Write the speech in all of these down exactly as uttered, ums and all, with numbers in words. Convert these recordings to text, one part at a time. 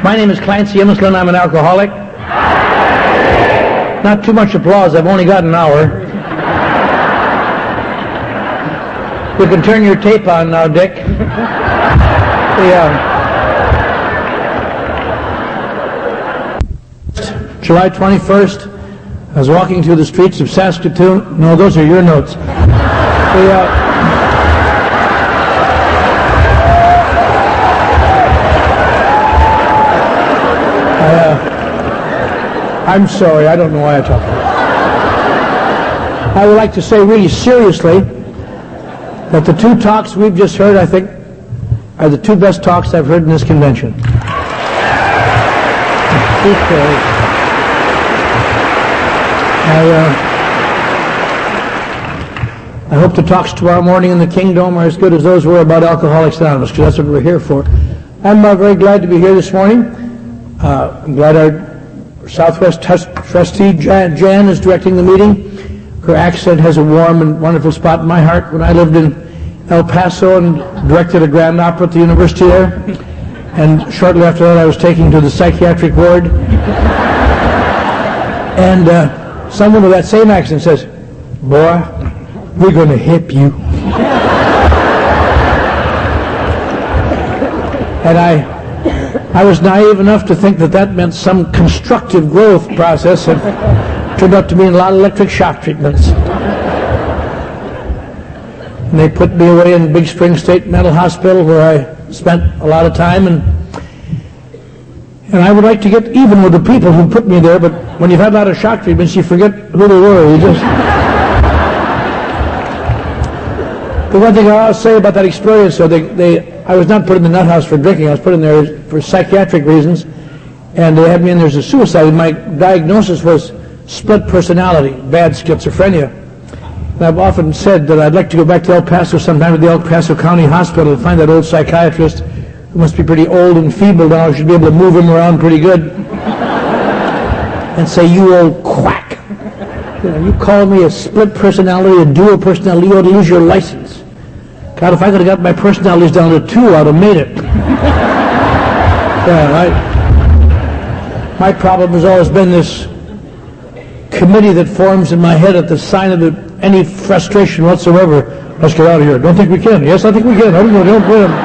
My name is Clancy Imislund. I'm an alcoholic. Not too much applause. I've only got an hour. You can turn your tape on now, Dick. Yeah. July twenty-first, I was walking through the streets of Saskatoon. No, those are your notes. The, uh, I, uh, I'm sorry, I don't know why I talk. I would like to say really seriously that the two talks we've just heard, I think, are the two best talks I've heard in this convention. I, uh, I hope the talks tomorrow morning in the Kingdom are as good as those were about Alcoholics Anonymous, because that's what we're here for. I'm uh, very glad to be here this morning. Uh, I'm glad our Southwest trustee, Jan, Jan, is directing the meeting. Her accent has a warm and wonderful spot in my heart. When I lived in El Paso and directed a grand opera at the university there, and shortly after that I was taken to the psychiatric ward, and uh, someone with that same accent says, "Boy, we're going to hip you." And I, I was naive enough to think that that meant some constructive growth process, and turned out to be a lot of electric shock treatments. And they put me away in Big Spring State Mental Hospital, where I spent a lot of time, and and I would like to get even with the people who put me there, but when you've had a lot of shock treatments, you forget who they were. You just. The one thing I'll say about that experience, though, they, they, I was not put in the nut house for drinking. I was put in there for psychiatric reasons, and they had me in there as a suicide. My diagnosis was split personality, bad schizophrenia. And I've often said that I'd like to go back to El Paso sometime to the El Paso County Hospital and find that old psychiatrist who must be pretty old and feeble now. I should be able to move him around pretty good. And say, "You old quack. You know, you call me a split personality, a dual personality, you ought to lose your license." God, if I could have got my personalities down to two, I'd have made it. Yeah, I, my problem has always been this committee that forms in my head at the sign of the, any frustration whatsoever. "Let's get out of here." "Don't think we can." "Yes, I think we can." "I don't know, don't put them."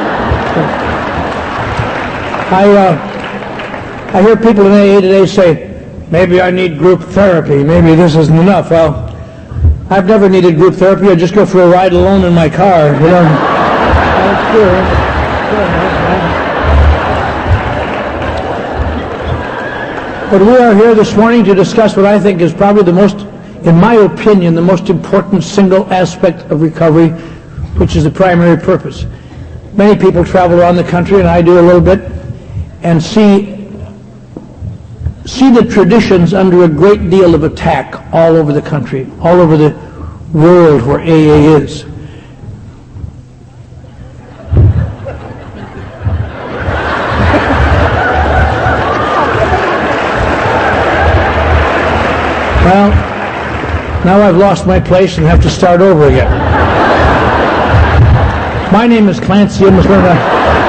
I, uh, I hear people in A A today say, "Maybe I need group therapy. Maybe this isn't enough." Well, I've never needed group therapy. I just go for a ride alone in my car. You know. That's true. But we are here this morning to discuss what I think is probably the most, in my opinion, the most important single aspect of recovery, which is the primary purpose. Many people travel around the country, and I do a little bit, and see see the traditions under a great deal of attack all over the country, all over the world where A A is. Well, now I've lost my place and have to start over again. My name is Clancy Imislund.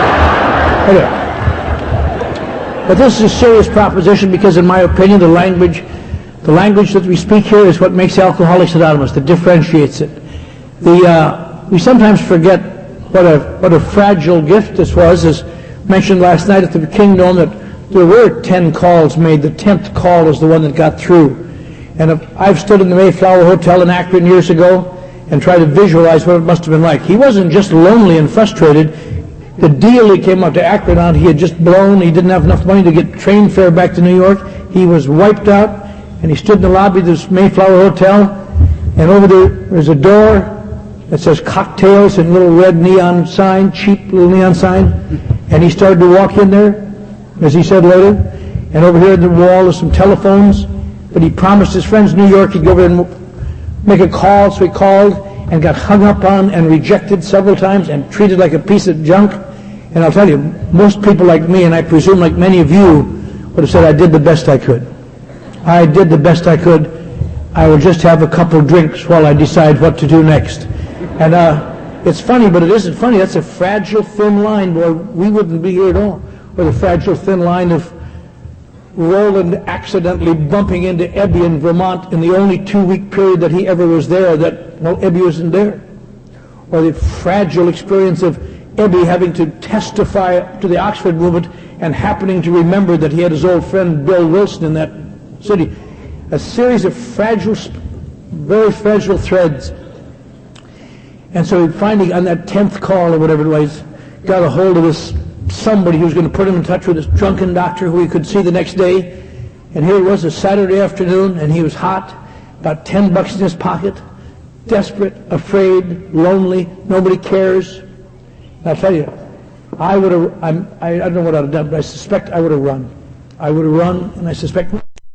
But this is a serious proposition because, in my opinion, the language, the language that we speak here is what makes Alcoholics Anonymous, that differentiates it. The, uh, we sometimes forget what a, what a fragile gift this was. As mentioned last night at the Kingdom, that there were ten calls made. The tenth call is the one that got through. And if I've stood in the Mayflower Hotel in Akron years ago and tried to visualize what it must have been like. He wasn't just lonely and frustrated. The deal he came up to Akron on, he had just blown. He didn't have enough money to get train fare back to New York. He was wiped out, and he stood in the lobby of this Mayflower Hotel, and over there there's a door that says cocktails and a little red neon sign, cheap little neon sign, and he started to walk in there, as he said later, and over here at the wall are some telephones, but he promised his friends in New York he'd go over and make a call, so he called and got hung up on and rejected several times and treated like a piece of junk. And I'll tell you, most people like me, and I presume like many of you, would have said, "I did the best I could. I did the best I could. I will just have a couple drinks while I decide what to do next." And uh, it's funny, but it isn't funny. That's a fragile, thin line, boy. We wouldn't be here at all. or the fragile thin line of Roland accidentally bumping into Ebby in Vermont in the only two-week period that he ever was there, that, well, Ebby wasn't there. Or the fragile experience of Ebby having to testify to the Oxford movement and happening to remember that he had his old friend Bill Wilson in that city. A series of fragile, very fragile threads. And so he finally, on that tenth call or whatever it was, got a hold of this somebody who was going to put him in touch with this drunken doctor who he could see the next day. And here it was, a Saturday afternoon, and he was hot, about ten bucks in his pocket, desperate, afraid, lonely, nobody cares. And I'll tell you, I would have, I'm, I, I don't know what I'd have done, but I suspect I would have run. I would have run, and I suspect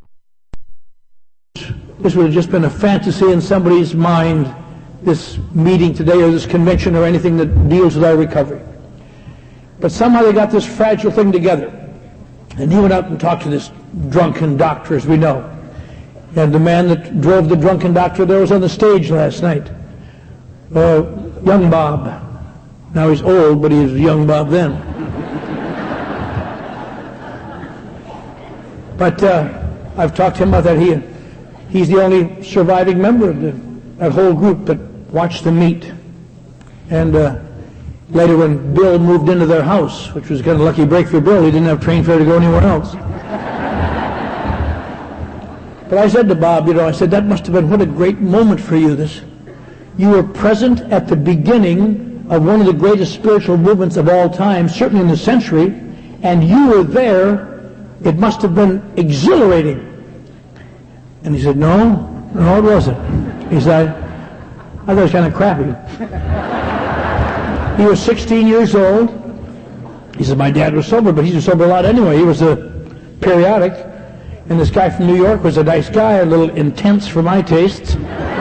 this would have just been a fantasy in somebody's mind, this meeting today or this convention or anything that deals with our recovery. But somehow they got this fragile thing together. And he went out and talked to this drunken doctor, as we know. And the man that drove the drunken doctor there was on the stage last night. Uh, young Bob. Now he's old, but he was young Bob then. But uh, I've talked to him about that. He, he's the only surviving member of the, that whole group that watched them meet. And uh, later when Bill moved into their house, which was kind of a lucky break for Bill, he didn't have train fare to go anywhere else. But I said to Bob, you know, I said, that must have been, what a great moment for you, this. You were present at the beginning of one of the greatest spiritual movements of all time, certainly in the century, and you were there. It must have been exhilarating. And he said, no, no, it wasn't. He said, I thought it was kind of crappy. He was sixteen years old. He said, my dad was sober, but he was sober a lot anyway. He was a periodic. And this guy from New York was a nice guy, a little intense for my tastes.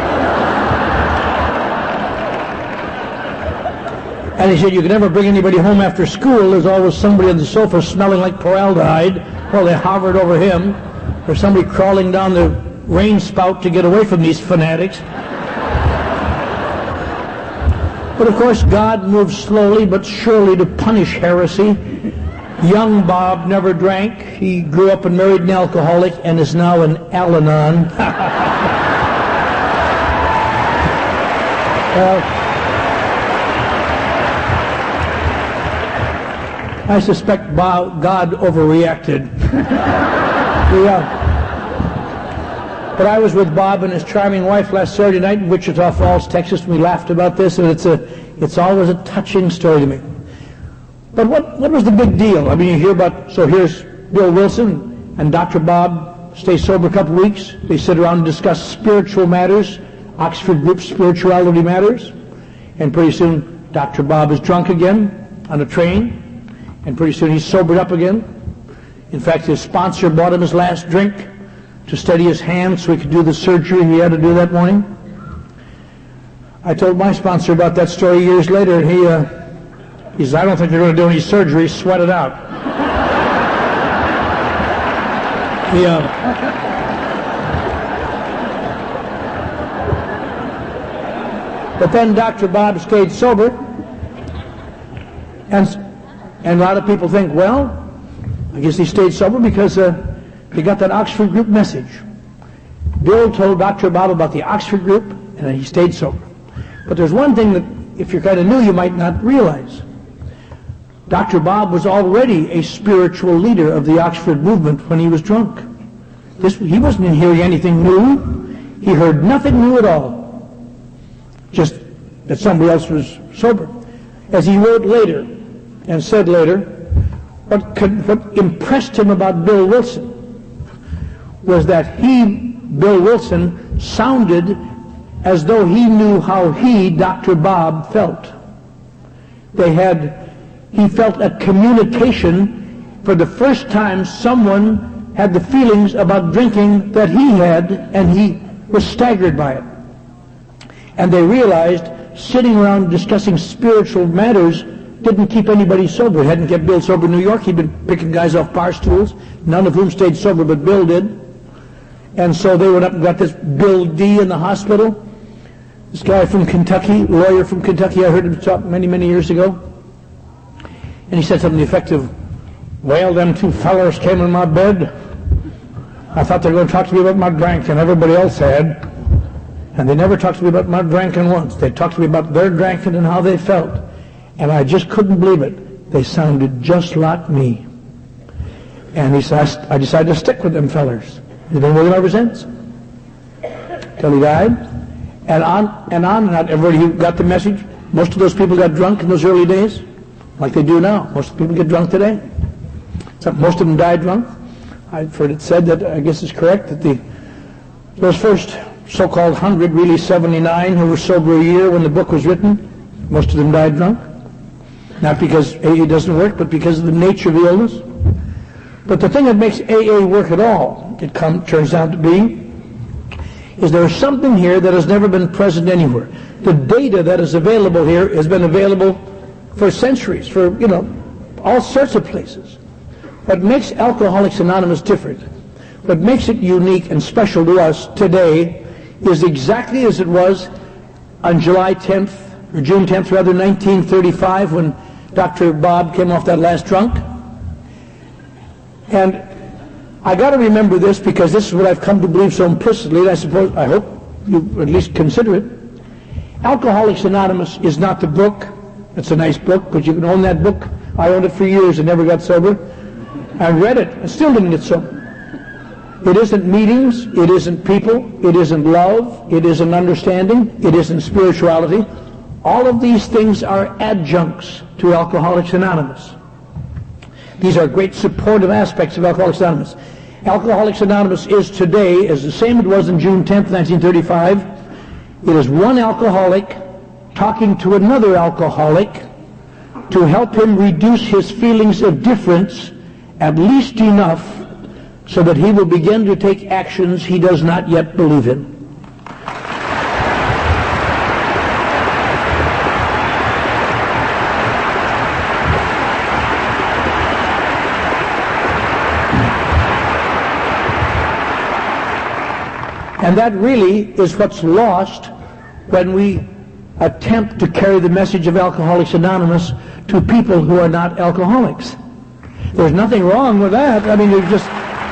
And he said, you can never bring anybody home after school. There's always somebody on the sofa smelling like formaldehyde while they hovered over him, or somebody crawling down the rain spout to get away from these fanatics. But of course, God moved slowly but surely to punish heresy. Young Bob never drank. He grew up and married an alcoholic and is now an Al-Anon. uh, I suspect Bob, God overreacted. yeah. But I was with Bob and his charming wife last Saturday night in Wichita Falls, Texas, and we laughed about this, and it's a, it's always a touching story to me. But what, what was the big deal? I mean, you hear about, so here's Bill Wilson and Doctor Bob stay sober a couple weeks. They sit around and discuss spiritual matters, Oxford Group spirituality matters, and pretty soon Doctor Bob is drunk again on a train, and pretty soon he's sobered up again. In fact, his sponsor bought him his last drink to steady his hand so he could do the surgery he had to do that morning. I told my sponsor about that story years later, and he, uh, he says, I don't think they're going to do any surgery, sweat it out. he, uh, but then Doctor Bob stayed sober, and, and a lot of people think, well, I guess he stayed sober because uh, they got that Oxford Group message. Bill told Doctor Bob about the Oxford Group, and then he stayed sober. But there's one thing that, if you're kind of new, you might not realize. Doctor Bob was already a spiritual leader of the Oxford movement when he was drunk. This, he wasn't hearing anything new. He heard nothing new at all. Just that somebody else was sober. As he wrote later, and said later, what, could, what impressed him about Bill Wilson was that he, Bill Wilson, sounded as though he knew how he, Doctor Bob, felt. They had, he felt a communication. For the first time, someone had the feelings about drinking that he had, and he was staggered by it. And they realized sitting around discussing spiritual matters didn't keep anybody sober. It hadn't kept Bill sober in New York. He'd been picking guys off bar stools, none of whom stayed sober, but Bill did. And so they went up and got this Bill D in the hospital. This guy from Kentucky, lawyer from Kentucky, I heard him talk many, many years ago. And he said something to the effect of, Well, them two fellers came in my bed. I thought they were going to talk to me about my drinking. Everybody else had. And they never talked to me about my drinking once. They talked to me about their drinking and how they felt. And I just couldn't believe it. They sounded just like me. And he said, I decided to stick with them fellers. He's been with them ever since. Till he died. And on and on and on. Everybody who got the message, most of those people got drunk in those early days, like they do now. Most people get drunk today. So most of them died drunk. I've heard it said that, I guess it's correct, that the those first so-called hundred, really seventy-nine, who were sober a year when the book was written, most of them died drunk. Not because A A doesn't work, but because of the nature of the illness. But the thing that makes A A work at all, it come, turns out to be, is there is something here that has never been present anywhere. The data that is available here has been available for centuries, for, you know, all sorts of places. What makes Alcoholics Anonymous different, what makes it unique and special to us today, is exactly as it was on July tenth, or June tenth rather, nineteen thirty-five, when Doctor Bob came off that last drunk. And I got to remember this, because this is what I've come to believe so implicitly, and I suppose, I hope you at least consider it. Alcoholics Anonymous is not the book. It's a nice book, but you can own that book. I owned it for years and never got sober. I read it and still didn't get sober. It isn't meetings, it isn't people, it isn't love, it isn't understanding, it isn't spirituality. All of these things are adjuncts to Alcoholics Anonymous. These are great supportive aspects of Alcoholics Anonymous. Alcoholics Anonymous is today, as the same it was on June tenth, nineteen thirty-five. It is one alcoholic talking to another alcoholic to help him reduce his feelings of difference at least enough so that he will begin to take actions he does not yet believe in. And that really is what's lost when we attempt to carry the message of Alcoholics Anonymous to people who are not alcoholics. There's nothing wrong with that. I mean, there's just...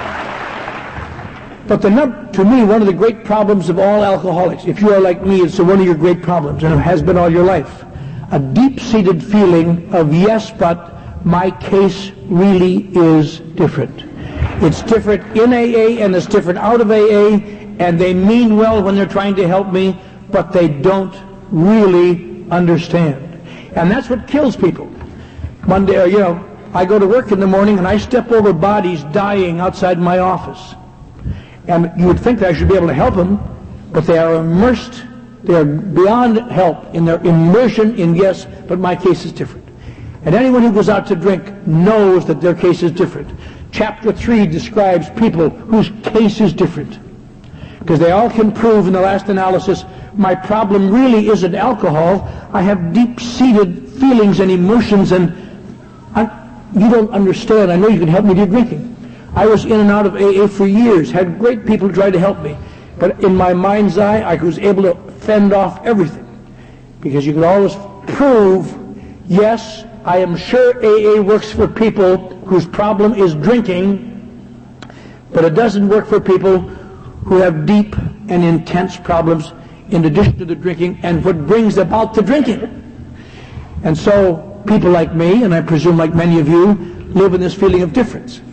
But the num- to me, one of the great problems of all alcoholics, if you are like me, it's one of your great problems, and it has been all your life, a deep-seated feeling of, yes, but my case really is different. It's different in A A, and it's different out of A A, and they mean well when they're trying to help me, but they don't really understand. And that's what kills people. Monday, or, you know, I go to work in the morning and I step over bodies dying outside my office. And you would think that I should be able to help them, but they are immersed, they are beyond help in their immersion in, yes, but my case is different. And anyone who goes out to drink knows that their case is different. Chapter three describes people whose case is different, because they all can prove in the last analysis, my problem really isn't alcohol. I have deep-seated feelings and emotions, and I, you don't understand. I know you can help me do drinking. I was in and out of A A for years, had great people try to help me, but in my mind's eye, I was able to fend off everything, because you can always prove, yes, I am sure A A works for people whose problem is drinking, but it doesn't work for people who have deep and intense problems in addition to the drinking and what brings about the drinking. And so people like me, and I presume like many of you, live in this feeling of difference.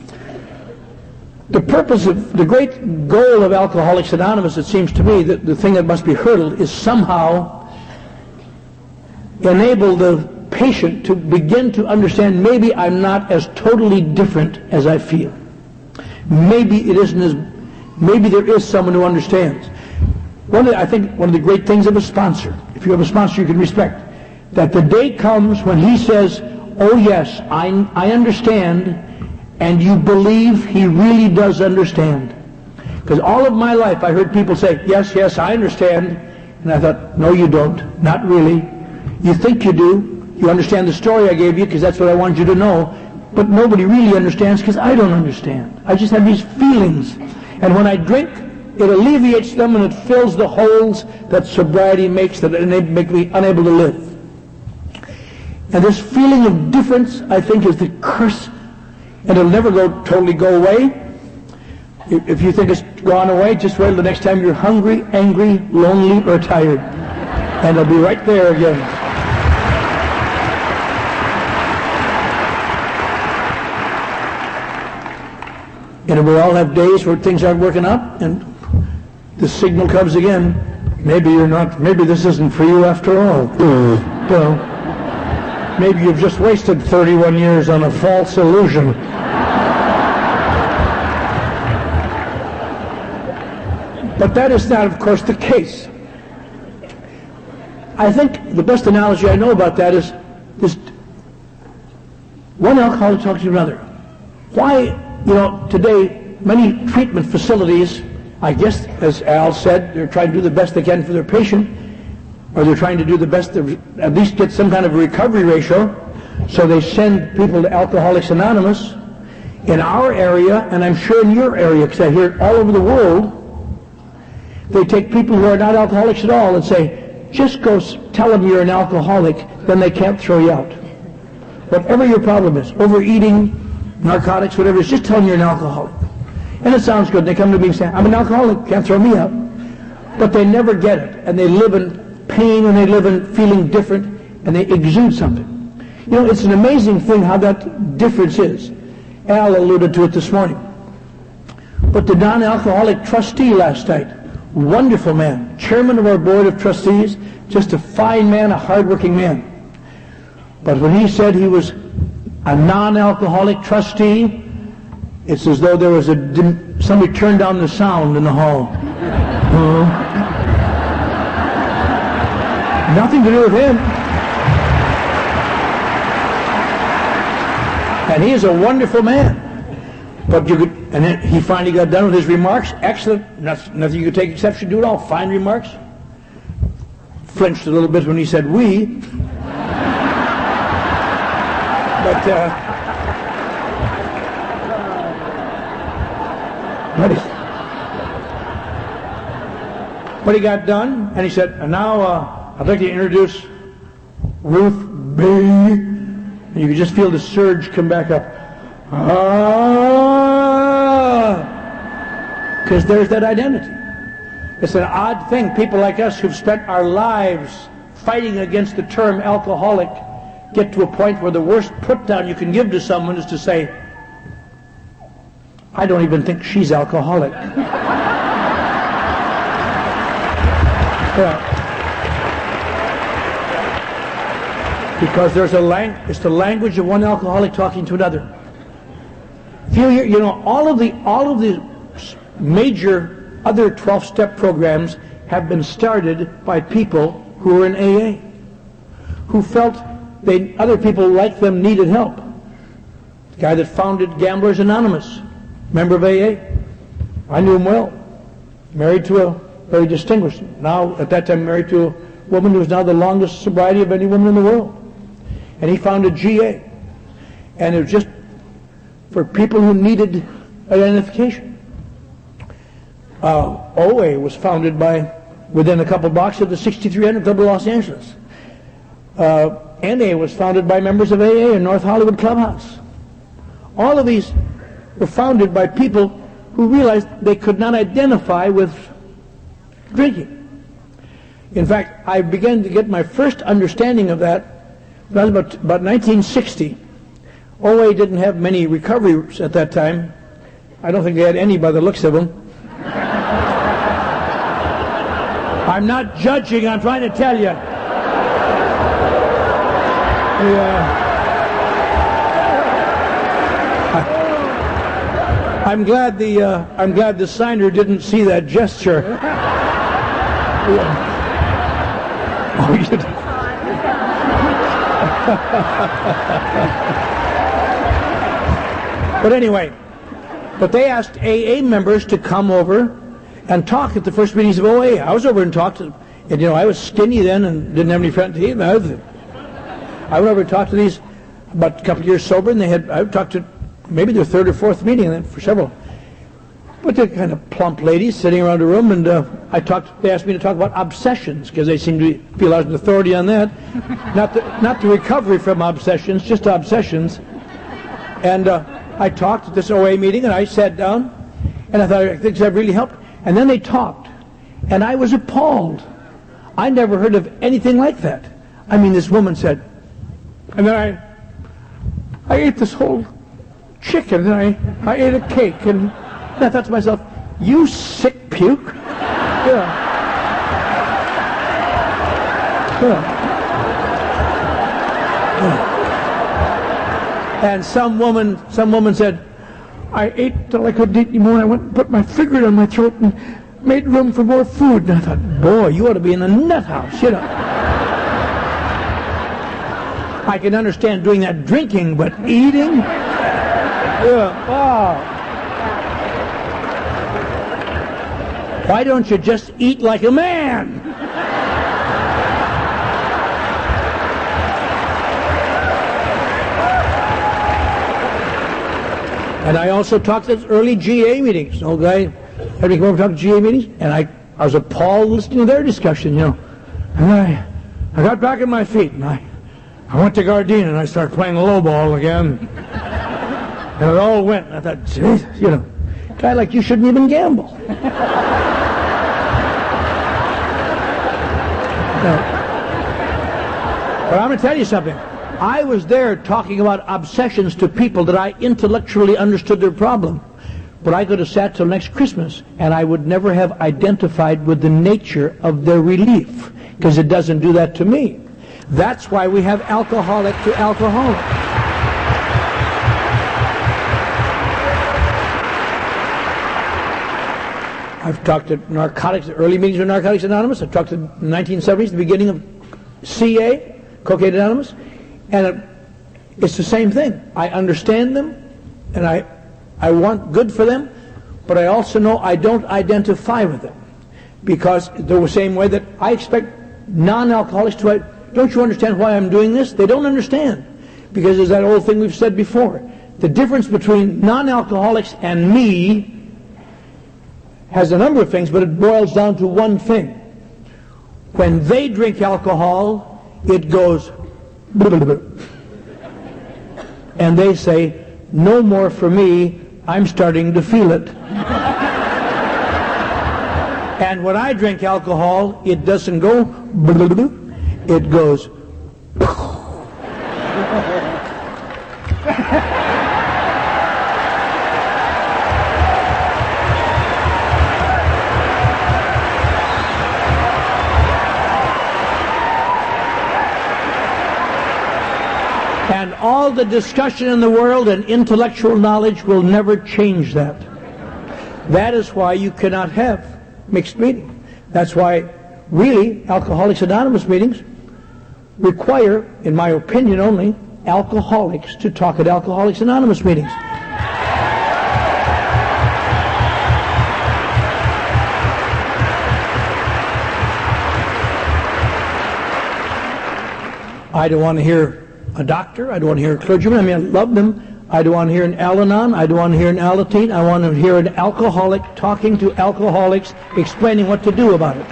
The purpose of, the great goal of Alcoholics Anonymous, it seems to me, that the thing that must be hurdled is somehow enable the patient to begin to understand, maybe I'm not as totally different as I feel. Maybe it isn't as, maybe there is someone who understands. One of the, I think one of the great things of a sponsor, if you have a sponsor you can respect, that the day comes when he says, oh yes, I, I understand, and you believe he really does understand. Because all of my life I heard people say, yes, yes, I understand. And I thought, no, you don't. Not really. You think you do. You understand the story I gave you because that's what I wanted you to know. But nobody really understands because I don't understand. I just have these feelings. And when I drink, it alleviates them and it fills the holes that sobriety makes that make me unable to live. And this feeling of difference, I think, is the curse. And it'll never go totally go away. If you think it's gone away, just wait till the next time you're hungry, angry, lonely, or tired. And it'll be right there again. And we all have days where things aren't working out, and the signal comes again. Maybe you're not, maybe this isn't for you after all. Well, maybe you've just wasted thirty-one years on a false illusion. But that is not, of course, the case. I think the best analogy I know about that is this: one alcoholic talking to another. Why, you know, today many treatment facilities, I guess, as Al said, they're trying to do the best they can for their patient, or they're trying to do the best to at least get some kind of a recovery ratio, so they send people to Alcoholics Anonymous. In our area, and I'm sure in your area, because I hear it all over the world, they take people who are not alcoholics at all and say, just go tell them you're an alcoholic, then they can't throw you out. Whatever your problem is, overeating, narcotics, whatever it is, just tell them you're an alcoholic. And it sounds good. They come to me and say, I'm an alcoholic, can't throw me out. But they never get it. And they live in pain, and they live in feeling different, and they exude something. You know, it's an amazing thing how that difference is. Al alluded to it this morning. But the non-alcoholic trustee last night, wonderful man, chairman of our board of trustees, just a fine man, a hard-working man. But when he said he was a non-alcoholic trustee, it's as though there was a dim, somebody turned down the sound in the hall. Uh, nothing to do with him. And he is a wonderful man. But you could, and then he finally got done with his remarks. Excellent. Nothing you could take exception to at all. Fine remarks. Flinched a little bit when he said we. But uh, but, he, but he got done, and he said, and now uh, I'd like to introduce Ruth B. And you could just feel the surge come back up. Ah, because there's that identity. It's an odd thing. People like us who've spent our lives fighting against the term alcoholic get to a point where the worst put down you can give to someone is to say, I don't even think she's alcoholic. Yeah. Because there's a lang it's the language of one alcoholic talking to another. Few year, you know, all of the all of the major other twelve-step programs have been started by people who were in A A, who felt they other people like them needed help. The guy that founded Gamblers Anonymous, member of A A, I knew him well. Married to a very distinguished, now at that time married to a woman who is now the longest sobriety of any woman in the world. And he founded G A. And it was just for people who needed identification. Uh, O A was founded by, within a couple blocks of the sixty-three hundred Club of Los Angeles. Uh, N A was founded by members of A A in North Hollywood Clubhouse. All of these were founded by people who realized they could not identify with drinking. In fact, I began to get my first understanding of that when I was about, about nineteen sixty. O A didn't have many recoveries at that time. I don't think they had any by the looks of them. I'm not judging, I'm trying to tell you. Yeah. I, I'm glad the uh, I'm glad the signer didn't see that gesture. Yeah. Oh, you did. But anyway, but they asked A A members to come over and talk at the first meetings of O A. I was over and talked to them. And, you know, I was skinny then and didn't have any friends to eat. I went over and talked to these about a couple of years sober, and they had, I talked to maybe their third or fourth meeting then for several. But they're kind of plump ladies sitting around a room, and uh, I talked. They asked me to talk about obsessions because they seem to feel I was an authority on that. not the not the recovery from obsessions, just obsessions. And uh, I talked at this O A meeting, and I sat down, and I thought, I think that really helped. And then they talked, and I was appalled. I never heard of anything like that. I mean, this woman said, and then I, I ate this whole chicken, and I, I ate a cake, and, and I thought to myself, you sick puke. Yeah. Yeah. Yeah. And some woman, some woman said, I ate till I couldn't eat anymore, and I went and put my finger down my throat and made room for more food. And I thought, boy, you ought to be in a nut house, you know. I can understand doing that drinking, but eating? Yeah. Wow. Why don't you just eat like a man? And I also talked at early G A meetings. Old guy had me come over and talk at G A meetings, and I, I was appalled listening to their discussion, you know. And I, I got back on my feet, and I, I went to Gardena, and I started playing low ball again. And it all went. And I thought, Jesus, you know, a guy like you shouldn't even gamble. No. But I'm going to tell you something. I was there talking about obsessions to people that I intellectually understood their problem. But I could have sat till next Christmas, and I would never have identified with the nature of their relief, because it doesn't do that to me. That's why we have alcoholic to alcoholic. I've talked at narcotics, early meetings with Narcotics Anonymous. I've talked in the nineteen seventies, the beginning of C A, Cocaine Anonymous. And it, it's the same thing. I understand them, and I, I want good for them, but I also know I don't identify with them. Because the same way that I expect non-alcoholics to, don't you understand why I'm doing this? They don't understand. Because there's that old thing we've said before. The difference between non-alcoholics and me has a number of things, but it boils down to one thing. When they drink alcohol, it goes and they say, no more for me, I'm starting to feel it. And when I drink alcohol, it doesn't go, it goes. And all the discussion in the world and intellectual knowledge will never change that. That is why you cannot have mixed meetings. That's why, really, Alcoholics Anonymous meetings require, in my opinion only, alcoholics to talk at Alcoholics Anonymous meetings. I don't want to hear a doctor. I don't want to hear a clergyman. I mean, I love them. I don't want to hear an Al-Anon. I don't want to hear an Alateen. I want to hear an alcoholic talking to alcoholics, explaining what to do about it.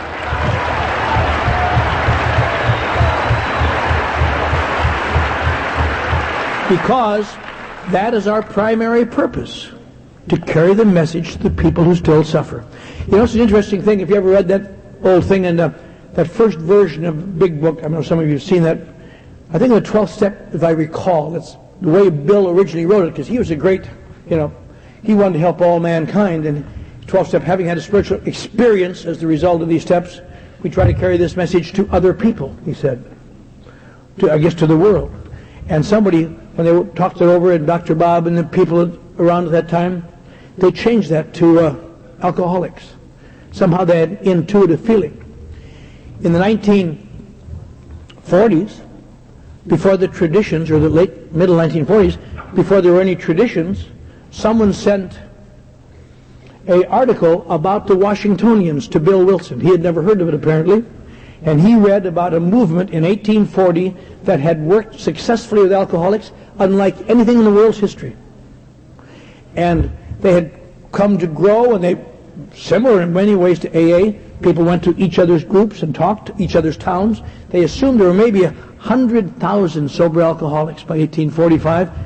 Because that is our primary purpose, to carry the message to the people who still suffer. You know, it's an interesting thing. If you ever read that old thing in the, that first version of Big Book, I know some of you have seen that. I think the twelfth step, if I recall, that's the way Bill originally wrote it, because he was a great, you know, he wanted to help all mankind, and twelfth step, having had a spiritual experience as the result of these steps, we try to carry this message to other people, he said, to, I guess to the world. And somebody, when they talked it over, and Doctor Bob and the people around at that time, they changed that to uh, alcoholics. Somehow they had intuitive feeling. In the nineteen forties, before the traditions, or the late, middle nineteen forties, before there were any traditions, someone sent an article about the Washingtonians to Bill Wilson. He had never heard of it, apparently. And he read about a movement in eighteen forty that had worked successfully with alcoholics, unlike anything in the world's history. And they had come to grow, and they, similar in many ways to A A, people went to each other's groups and talked to each other's towns. They assumed there were maybe a hundred thousand sober alcoholics by eighteen forty-five.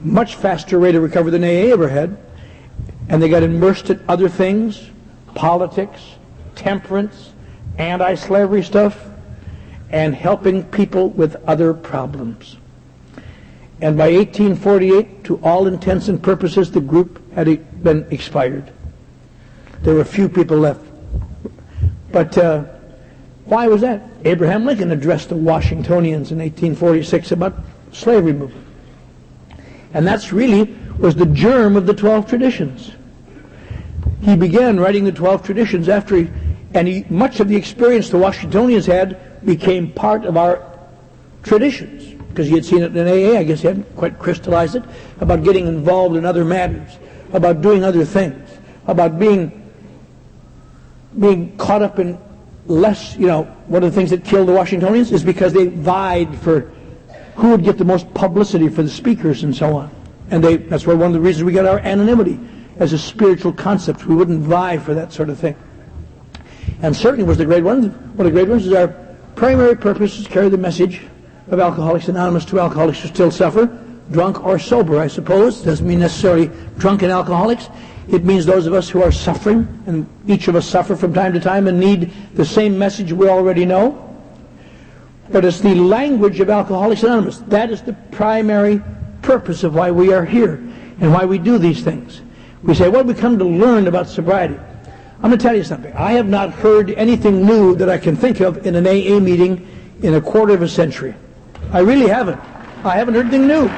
much faster rate of recovery than A A ever had, and they got immersed in other things, politics, temperance, anti-slavery stuff, and helping people with other problems. And by eighteen forty-eight, to all intents and purposes, the group had been expired. There were a few people left. But uh, why was that? Abraham Lincoln addressed the Washingtonians in eighteen forty-six about slavery movement. And that's really was the germ of the twelve traditions. He began writing the twelve traditions after he, and he, much of the experience the Washingtonians had became part of our traditions, because he had seen it in A A. I guess he hadn't quite crystallized it, about getting involved in other matters, about doing other things, about being being caught up in less, you know, one of the things that killed the Washingtonians is because they vied for who would get the most publicity for the speakers and so on. And they, that's why one of the reasons we got our anonymity as a spiritual concept. We wouldn't vie for that sort of thing. And certainly was the great one. One of the great ones is our primary purpose is to carry the message of Alcoholics Anonymous to alcoholics who still suffer, drunk or sober, I suppose. Doesn't mean necessarily drunken alcoholics. It means those of us who are suffering, and each of us suffer from time to time and need the same message we already know. But it's the language of Alcoholics Anonymous. That is the primary purpose of why we are here and why we do these things. We say, what have we come to learn about sobriety? I'm going to tell you something. I have not heard anything new that I can think of in an A A meeting in a quarter of a century. I really haven't. I haven't heard anything new.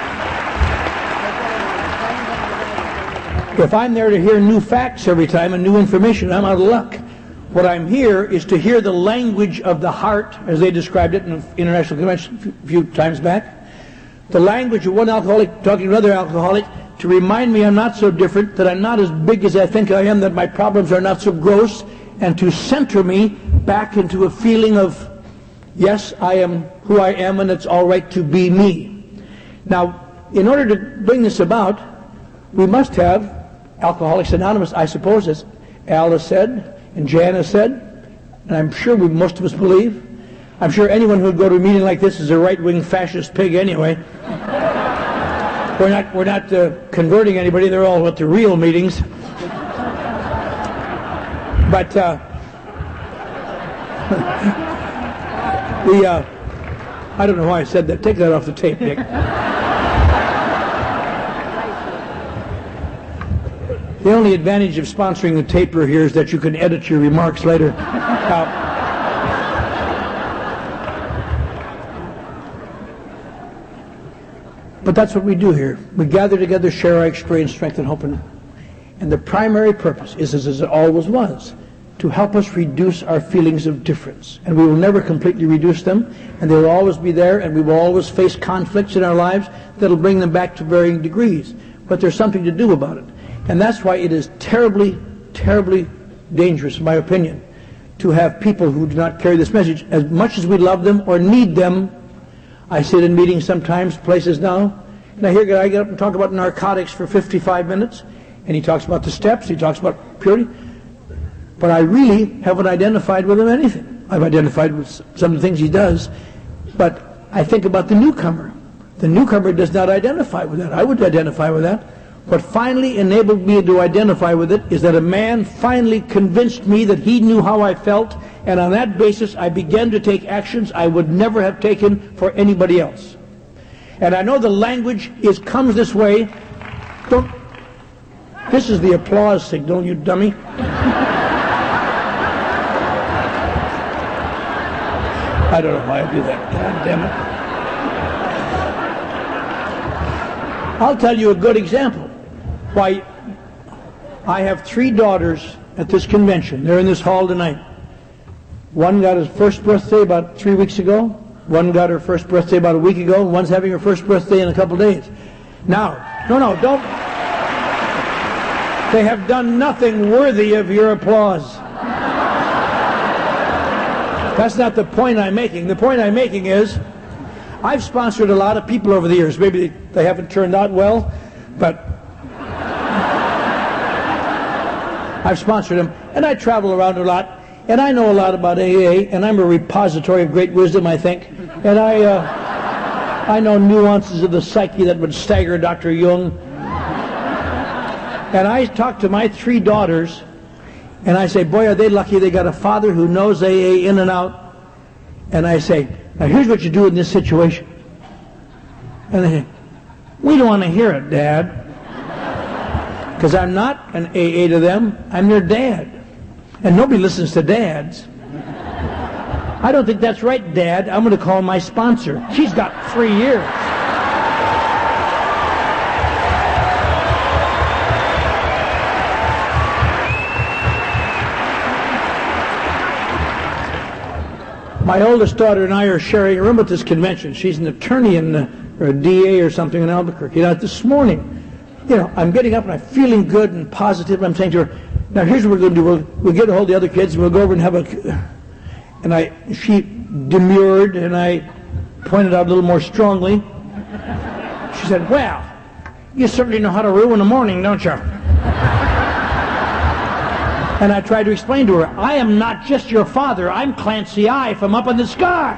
If I'm there to hear new facts every time and new information, I'm out of luck. What I'm here is to hear the language of the heart, as they described it in an international convention a few times back. The language of one alcoholic talking to another alcoholic to remind me I'm not so different, that I'm not as big as I think I am, that my problems are not so gross, and to center me back into a feeling of, yes, I am who I am and it's all right to be me. Now, in order to bring this about, we must have Alcoholics Anonymous, I suppose, as Al has said, and Jan has said, and I'm sure we, most of us believe. I'm sure anyone who would go to a meeting like this is a right-wing fascist pig anyway. We're not, we're not uh, converting anybody. They're all at the real meetings. But uh, the uh, I don't know why I said that. Take that off the tape, Nick. The only advantage of sponsoring the taper here is that you can edit your remarks later. Uh, but that's what we do here. We gather together, share our experience, strength, and hope. And, and the primary purpose is, as it always was, to help us reduce our feelings of difference. And we will never completely reduce them, and they will always be there, and we will always face conflicts in our lives that will bring them back to varying degrees. But there's something to do about it. And that's why it is terribly, terribly dangerous, in my opinion, to have people who do not carry this message. As much as we love them or need them, I sit in meetings sometimes, places now, and I hear a guy get up and talk about narcotics for fifty-five minutes, and he talks about the steps, he talks about purity, but I really haven't identified with him anything. I've identified with some of the things he does, but I think about the newcomer. The newcomer does not identify with that. I would identify with that. What finally enabled me to identify with it is that a man finally convinced me that he knew how I felt, and on that basis I began to take actions I would never have taken for anybody else. And I know the language is comes this way. Don't. This is the applause signal, you dummy. I don't know why I do that. God damn it. I'll tell you a good example. Why, I have three daughters at this convention. They're in this hall tonight. One got his first birthday about three weeks ago. One got her first birthday about a week ago. And one's having her first birthday in a couple days. Now, no, no, don't. They have done nothing worthy of your applause. That's not the point I'm making. The point I'm making is, I've sponsored a lot of people over the years. Maybe they haven't turned out well, but I've sponsored them, and I travel around a lot, and I know a lot about A A, and I'm a repository of great wisdom, I think. And I, uh, I know nuances of the psyche that would stagger Doctor Jung. And I talk to my three daughters, and I say, boy, are they lucky they got a father who knows A A in and out. And I say, now here's what you do in this situation. And they say, we don't want to hear it, Dad. Because I'm not an A A to them, I'm their dad. And nobody listens to dads. I don't think that's right, Dad. I'm going to call my sponsor. She's got three years. My oldest daughter and I are sharing a room at this convention. She's an attorney in, uh, or a D A or something in Albuquerque. Now, this morning, you know, I'm getting up and I'm feeling good and positive. I'm saying to her, now here's what we're going to do. We'll, we'll get a hold of the other kids and we'll go over and have a... And I, she demurred, and I pointed out a little more strongly. She said, well, you certainly know how to ruin a morning, don't you? And I tried to explain to her, I am not just your father, I'm Clancy I from up in the sky.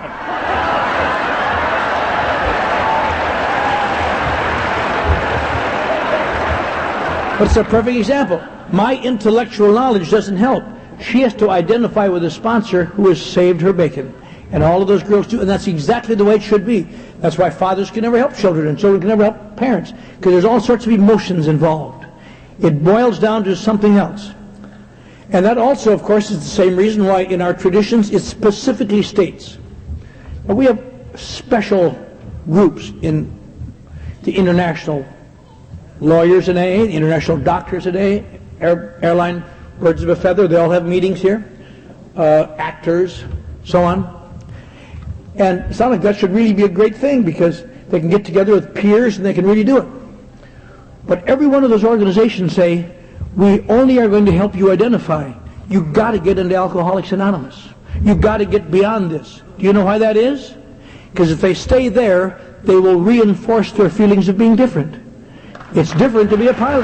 But it's a perfect example. My intellectual knowledge doesn't help. She has to identify with a sponsor who has saved her bacon. And all of those girls do, and that's exactly the way it should be. That's why fathers can never help children, and children can never help parents, because there's all sorts of emotions involved. It boils down to something else. And that also, of course, is the same reason why in our traditions it specifically states. Now, we have special groups in the international lawyers in A A, the international doctors in A A, air, airline birds of a feather, they all have meetings here, uh, actors, so on. And it sounds like that should really be a great thing because they can get together with peers and they can really do it. But every one of those organizations say, we only are going to help you identify. You've got to get into Alcoholics Anonymous. You've got to get beyond this. Do you know why that is? Because if they stay there, they will reinforce their feelings of being different. It's different to be a pilot.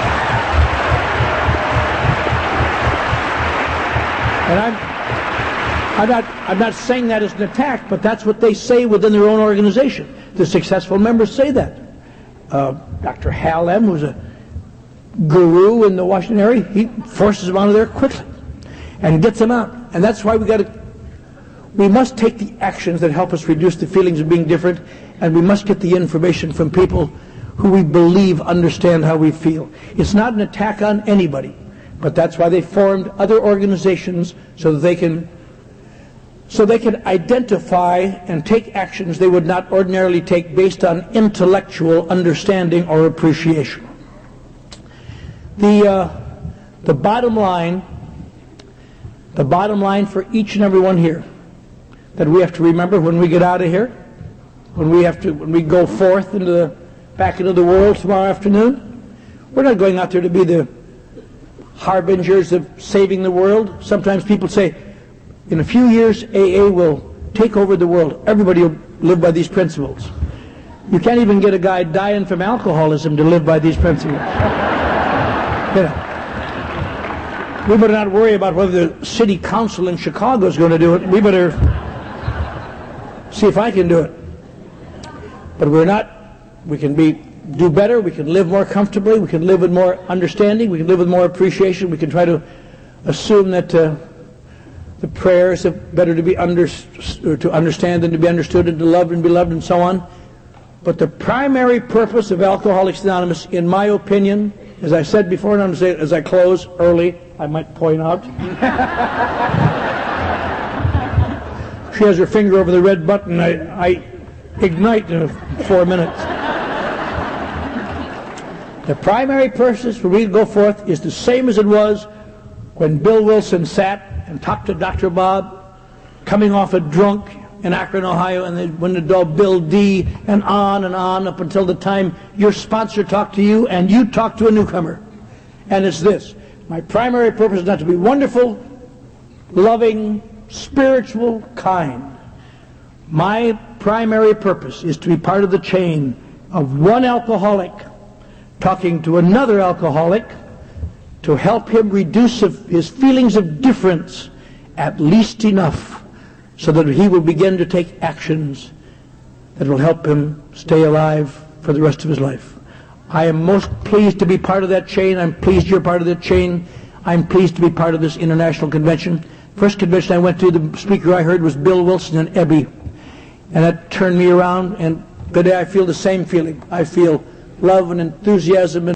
And I'm, I'm, not, I'm not saying that as an attack, but that's what they say within their own organization. The successful members say that. Uh, Doctor Hal M., who's a guru in the Washington area, he forces them out of there quickly and gets them out. And that's why we got to, we must take the actions that help us reduce the feelings of being different, and we must get the information from people who we believe understand how we feel. It's not an attack on anybody. But that's why they formed other organizations so that they can so they can identify and take actions they would not ordinarily take based on intellectual understanding or appreciation. The uh, the bottom line, the bottom line for each and every one here that we have to remember when we get out of here, when we have to when we go forth into the back into the world tomorrow afternoon, we're not going out there to be the harbingers of saving the world. Sometimes people say, in a few years, A A will take over the world. Everybody will live by these principles. You can't even get a guy dying from alcoholism to live by these principles. You know, we better not worry about whether the city council in Chicago is going to do it. We better see if I can do it. But we're not, we can be do better, we can live more comfortably, we can live with more understanding, we can live with more appreciation, we can try to assume that uh, the prayers are better to be under, to understand than to be understood, and to love and be loved, and so on. But the primary purpose of Alcoholics Anonymous, in my opinion, as I said before, and I'm going to say it as I close early, I might point out. She has her finger over the red button. I, I ignite in four minutes. The primary purpose for me to go forth is the same as it was when Bill Wilson sat and talked to Doctor Bob, coming off a drunk in Akron, Ohio, and they went to do Bill D, and on and on up until the time your sponsor talked to you and you talked to a newcomer. And it's this: my primary purpose is not to be wonderful, loving, spiritual, kind. My primary purpose is to be part of the chain of one alcoholic talking to another alcoholic to help him reduce his feelings of difference at least enough so that he will begin to take actions that will help him stay alive for the rest of his life. I am most pleased to be part of that chain. I'm pleased you're part of that chain. I'm pleased to be part of this international convention. First convention I went to, the speaker I heard was Bill Wilson and Ebby. And that turned me around, and today I feel the same feeling. I feel love and enthusiasm and